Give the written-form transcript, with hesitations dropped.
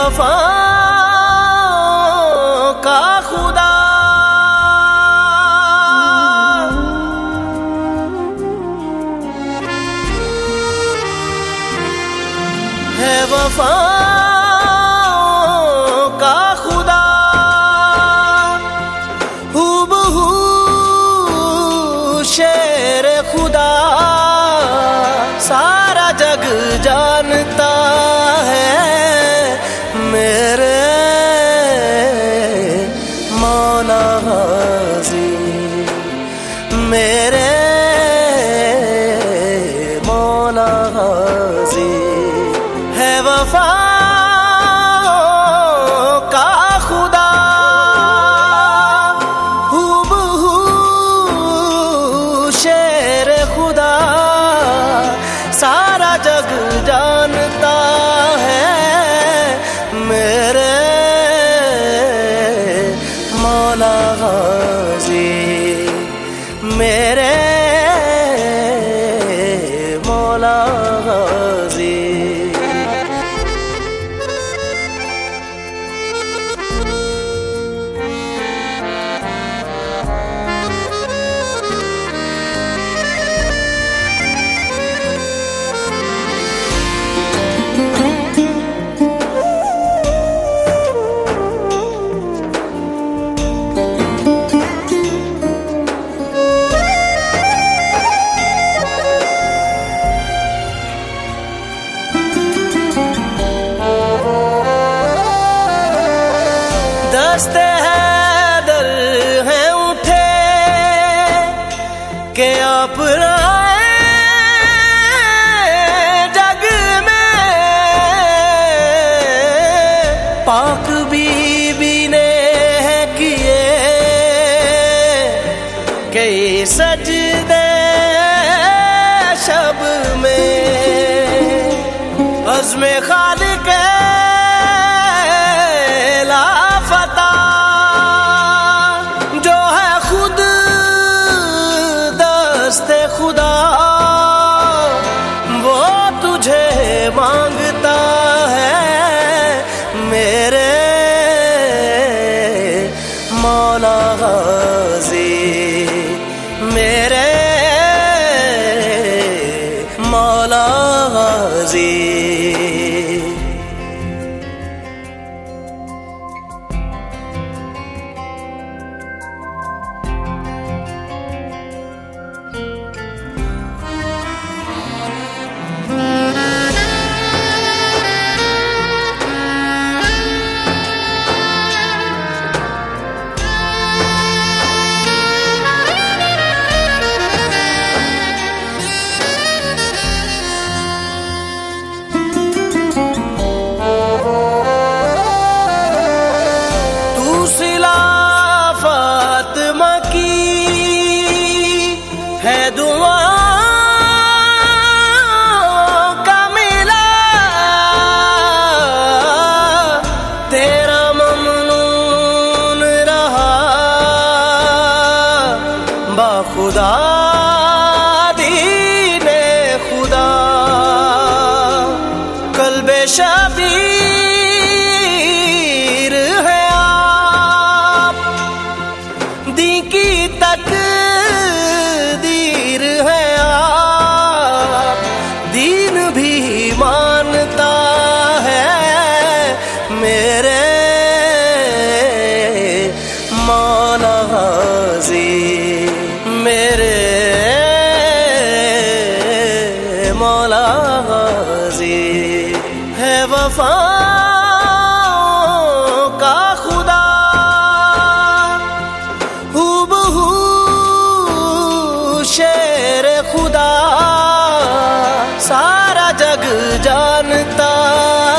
वफाओं का खुदा है, वफाओं का खुदा हूबहू शेर खुदा सारा जग जानता है। मेरे मौला गाज़ी, मेरे मौला गाज़ी है वफाओं का खुदा हूबहू शेर खुदा सारा जग जानता है। मेरे मौला गाज़ी, मेरे मौला गाज़ी। दस्ते हैदर हैं उठे के आप जग में, पाक बीबी ने किए कई सजदे शब में। अज़्मे खालिक लापता जो है खुद दस्ते खुदा, वो तुझे मांगता है। मेरे मौला गाज़ी, मेरे मौला गाज़ी। है दुआ का मिला तेरा ममनून रहा बाखुदा दीने खुदा। कल्बे शबीर है आप दी की तक मानता है। मेरे मौला गाज़ी, मेरे मौला गाज़ी है वफाओं का खुदा हूबहू शेर खुदा सारा जग जानता